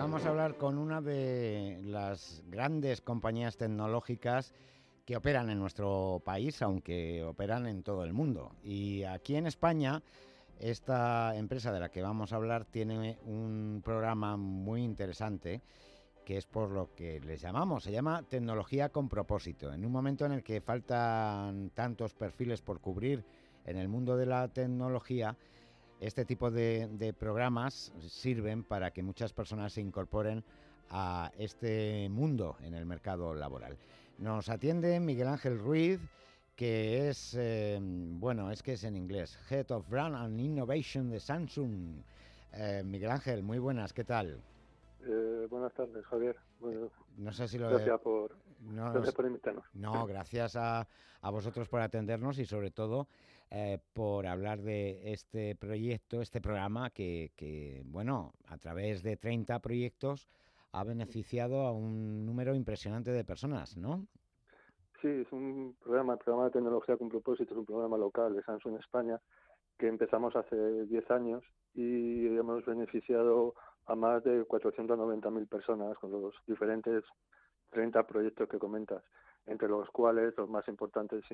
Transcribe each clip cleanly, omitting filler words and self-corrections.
vamos a hablar con una de las grandes compañías tecnológicas que operan en nuestro país, aunque operan en todo el mundo. Y aquí en España, esta empresa de la que vamos a hablar tiene un programa muy interesante, que es por lo que les llamamos, se llama Tecnología con Propósito. En un momento en el que faltan tantos perfiles por cubrir en el mundo de la tecnología, este tipo de programas sirven para que muchas personas se incorporen a este mundo en el mercado laboral. Nos atiende Miguel Ángel Ruiz, que es, es que es en inglés, Head of Brand and Innovation de Samsung. Miguel Ángel, muy buenas, ¿qué tal? Buenas tardes, Javier. Bueno, No sé si lo de... gracias por, No, gracias por invitarnos. no, gracias a vosotros por atendernos y sobre todo por hablar de este proyecto, este programa que, bueno, a través de 30 proyectos ha beneficiado a un número impresionante de personas, ¿no? Sí, es un programa, el programa de tecnología con propósito, es un programa local de Samsung España que empezamos hace 10 años y hemos beneficiado a más de 490.000 personas con los diferentes 30 proyectos que comentas, entre los cuales los más importantes,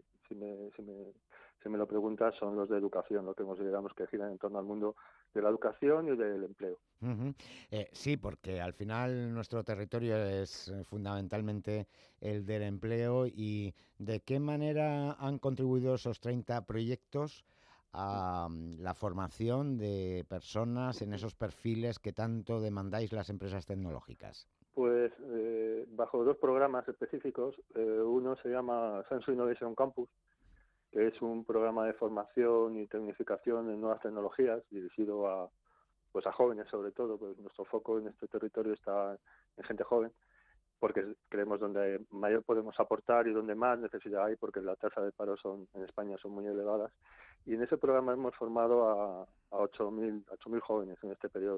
si me lo preguntas, son los de educación, lo que consideramos que giran en torno al mundo de la educación y del empleo. Uh-huh. Sí, porque al final nuestro territorio es fundamentalmente el del empleo. ¿Y de qué manera han contribuido esos 30 proyectos a la formación de personas en esos perfiles que tanto demandáis las empresas tecnológicas? Pues bajo dos programas específicos, uno se llama Samsung Innovation Campus, que es un programa de formación y tecnificación en nuevas tecnologías dirigido a jóvenes sobre todo, pues nuestro foco en este territorio está en gente joven, porque creemos donde mayor podemos aportar y donde más necesidad hay, porque la tasa de paro en España son muy elevadas. Y en ese programa hemos formado a 8.000 jóvenes en este periodo.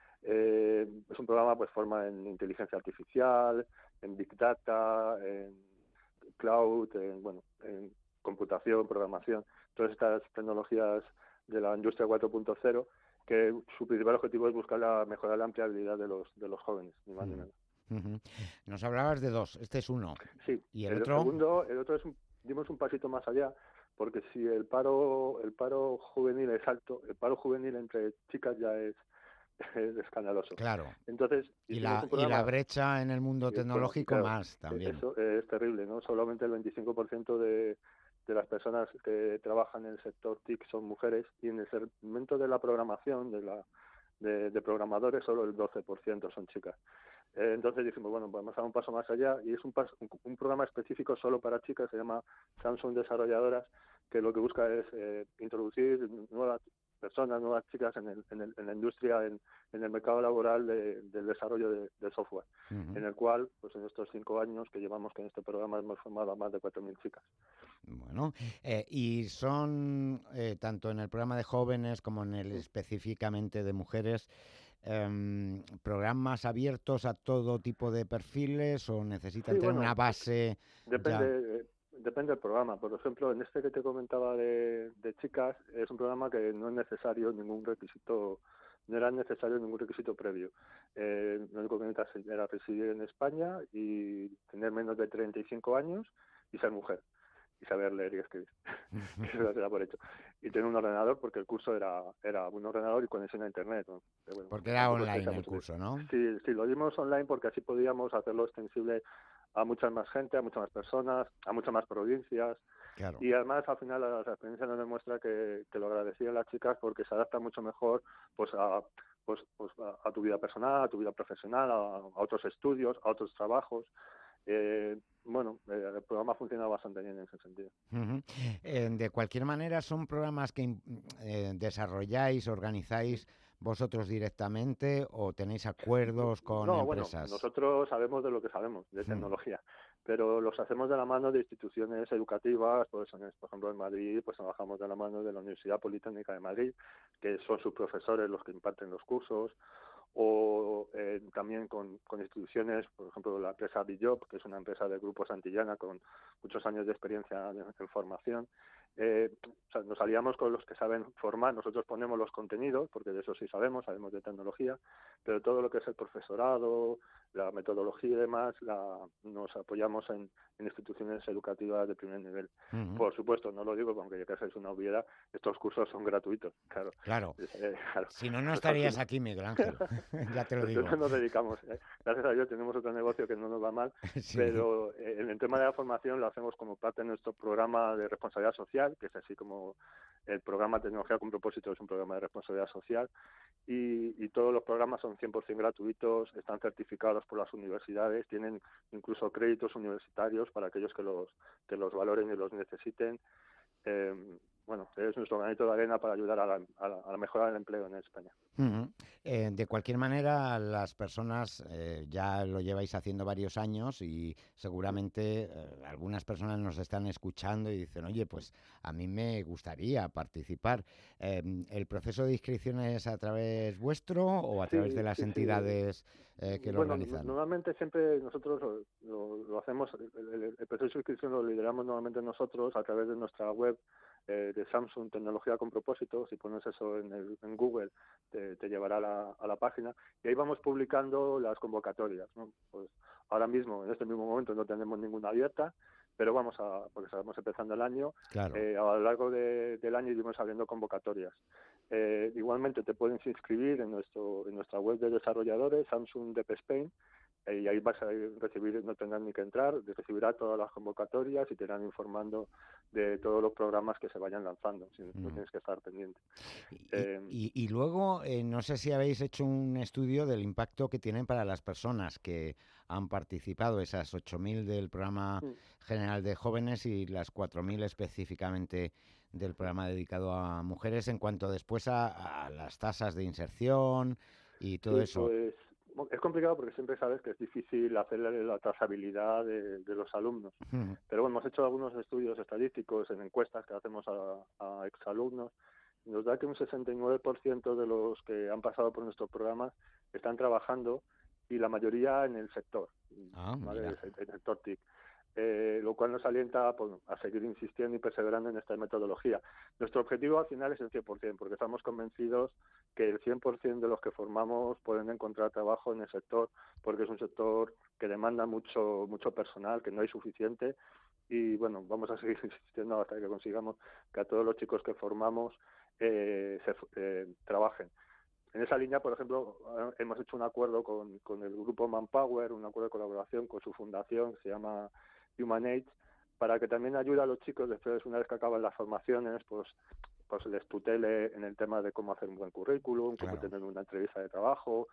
Es un programa pues forma en inteligencia artificial, en big data, en cloud, en computación, programación, todas estas tecnologías de la industria 4.0, que su principal objetivo es buscar mejorar la empleabilidad de los jóvenes, ni más ni menos. Uh-huh. Nos hablabas de dos, este es uno. Sí, ¿Y el el otro? segundo, dimos un pasito más allá, porque si el paro juvenil es alto, el paro juvenil entre chicas ya es escandaloso. Claro. Entonces, Y hicimos un la programa, brecha en el mundo y tecnológico claro, más también. eso es terrible, ¿no? Solamente el 25% de las personas que trabajan en el sector TIC son mujeres, y en el segmento de la programación, de programadores, solo el 12% son chicas. Entonces dijimos, bueno, vamos a dar un paso más allá, y es un programa específico solo para chicas, se llama Samsung Desarrolladoras, que lo que busca es introducir nuevas personas, nuevas chicas en la industria, en el mercado laboral del desarrollo de software, Uh-huh. en el cual, pues en estos 5 años que llevamos en este programa, hemos formado a más de 4.000 chicas. Bueno, y son, tanto en el programa de jóvenes como en el específicamente de mujeres, programas abiertos a todo tipo de perfiles o necesitan Sí, tener una bueno, base ya. depende del programa. Por ejemplo, en este que te comentaba de chicas, es un programa que no es necesario ningún requisito, no era necesario ningún requisito previo. Lo único que necesitas era residir en España y tener menos de 35 años y ser mujer y saber leer y escribir, que eso se da por hecho. Y tener un ordenador, porque el curso era un ordenador y conexión a internet, ¿no? Pero bueno, Porque era tampoco es que sea online el mucho. curso, ¿no? Sí, sí, lo dimos online porque así podíamos hacerlo extensible a mucha más gente, a muchas más personas, a muchas más provincias. Claro. Y además, al final, la experiencia nos demuestra que lo agradecían las chicas porque se adapta mucho mejor pues a tu vida personal, a tu vida profesional, a otros estudios, a otros trabajos. El programa funciona bastante bien en ese sentido. Uh-huh. De cualquier manera, ¿son programas que desarrolláis, organizáis vosotros directamente o tenéis acuerdos con No, bueno, empresas? nosotros sabemos de lo que sabemos, de tecnología, pero los hacemos de la mano de instituciones educativas, pues, por ejemplo en Madrid, pues trabajamos de la mano de la Universidad Politécnica de Madrid, que son sus profesores los que imparten los cursos, o también con instituciones, por ejemplo la empresa Bijob, que es una empresa de Grupo Santillana con muchos años de experiencia en formación. Nos aliamos con los que saben formar, nosotros ponemos los contenidos, porque de eso sí sabemos de tecnología, pero todo lo que es el profesorado, la metodología y demás, nos apoyamos en instituciones educativas de primer nivel. Uh-huh. Por supuesto, no lo digo porque ya que es una obviedad, estos cursos son gratuitos, claro. Claro. Claro. Si no, no estarías aquí, Miguel Ángel. Ya te lo digo. Entonces nos dedicamos. Gracias a Dios tenemos otro negocio que no nos va mal, Sí. pero en el tema de la formación lo hacemos como parte de nuestro programa de responsabilidad social, que es así como el programa Tecnología con Propósito, es un programa de responsabilidad social, y todos los programas son 100% gratuitos, están certificados por las universidades, tienen incluso créditos universitarios para aquellos que los valoren y los necesiten. Bueno, es nuestro granito de arena para ayudar a la mejora del empleo en España. Uh-huh. De cualquier manera, las personas ya lo lleváis haciendo varios años y seguramente algunas personas nos están escuchando y dicen, oye, pues a mí me gustaría participar. ¿El proceso de inscripción es a través vuestro o a través de las entidades que lo organizan? Normalmente siempre nosotros lo hacemos, el proceso de inscripción lo lideramos normalmente nosotros a través de nuestra web de Samsung Tecnología con Propósito. Si pones eso en Google te llevará a la página y ahí vamos publicando las convocatorias, ¿no? Pues ahora mismo, en este mismo momento, no tenemos ninguna abierta, pero porque estamos empezando el año, claro. A lo largo del año iremos abriendo convocatorias. Igualmente te puedes inscribir en nuestra web de desarrolladores, Samsung Dev Spain, y ahí vas a recibir, no tendrás ni que entrar, recibirás todas las convocatorias y te irán informando de todos los programas que se vayan lanzando, no tienes que estar pendiente. Y luego, no sé si habéis hecho un estudio del impacto que tienen para las personas que han participado, esas 8.000 del programa general de jóvenes y las 4.000 específicamente del programa dedicado a mujeres, en cuanto después a las tasas de inserción y todo eso. Pues es complicado porque siempre sabes que es difícil hacer la trazabilidad de los alumnos. Pero bueno, hemos hecho algunos estudios estadísticos en encuestas que hacemos a exalumnos. Nos da que un 69% de los que han pasado por nuestros programas están trabajando y la mayoría en el sector, ¿vale? El sector TIC. Lo cual nos alienta a seguir insistiendo y perseverando en esta metodología. Nuestro objetivo al final es el 100%, porque estamos convencidos que el 100% de los que formamos pueden encontrar trabajo en el sector, porque es un sector que demanda mucho personal, que no hay suficiente, y bueno, vamos a seguir insistiendo hasta que consigamos que a todos los chicos que formamos trabajen. En esa línea, por ejemplo, hemos hecho un acuerdo con el grupo Manpower, un acuerdo de colaboración con su fundación que se llama HumanAid, para que también ayude a los chicos después, una vez que acaban las formaciones, pues les tutele en el tema de cómo hacer un buen currículum, cómo tener una entrevista de trabajo,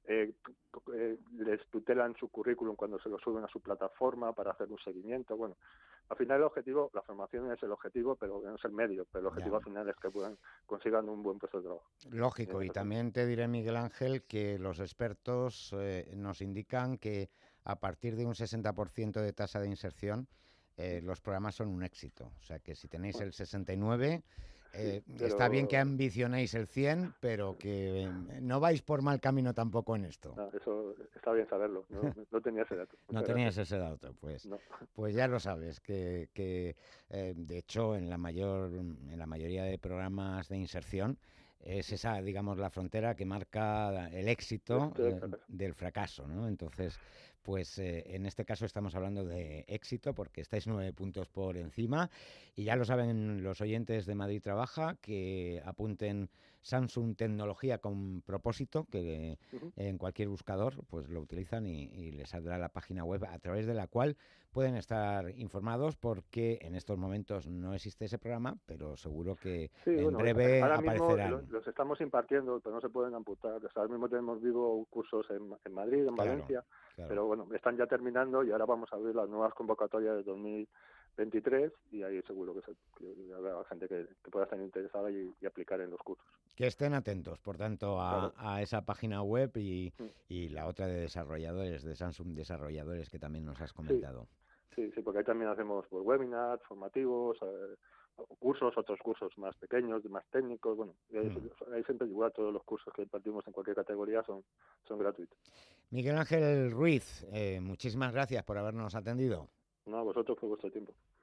les tutelan su currículum cuando se lo suben a su plataforma para hacer un seguimiento. Bueno, al final el objetivo, la formación es el objetivo, pero no es el medio, pero el objetivo al final es que consigan un buen puesto de trabajo. Lógico, y también te diré, Miguel Ángel, que los expertos nos indican que a partir de un 60% de tasa de inserción, los programas son un éxito. O sea que si tenéis el 69%, está bien que ambicionéis el 100%, pero que no vais por mal camino tampoco en esto. No, eso está bien saberlo, no tenía ese dato. No tenías ese dato, pues, no. Pues ya lo sabes, que de hecho en la mayoría de programas de inserción es esa, digamos, la frontera que marca el éxito del fracaso, ¿no? Entonces, pues en este caso estamos hablando de éxito porque estáis 9 puntos por encima y ya lo saben los oyentes de Madrid Trabaja, que apunten Samsung Tecnología con Propósito, que en cualquier buscador pues lo utilizan y les saldrá la página web a través de la cual pueden estar informados, porque en estos momentos no existe ese programa, pero seguro que breve ahora aparecerán. Mismo los estamos impartiendo, pero no se pueden amputar. O sea, ahora mismo tenemos cursos en Madrid, en Valencia, pero bueno, están ya terminando y ahora vamos a abrir las nuevas convocatorias de 2023 y ahí seguro que habrá gente que pueda estar interesada y aplicar en los cursos. Que estén atentos, por tanto, a esa página web y la otra de desarrolladores, de Samsung Desarrolladores, que también nos has comentado. Sí, porque ahí también hacemos webinars formativos, otros cursos más pequeños, más técnicos. Bueno, ahí siempre igual todos los cursos que impartimos en cualquier categoría son gratuitos. Miguel Ángel Ruiz, muchísimas gracias por habernos atendido. No, a vosotros por vuestro tiempo.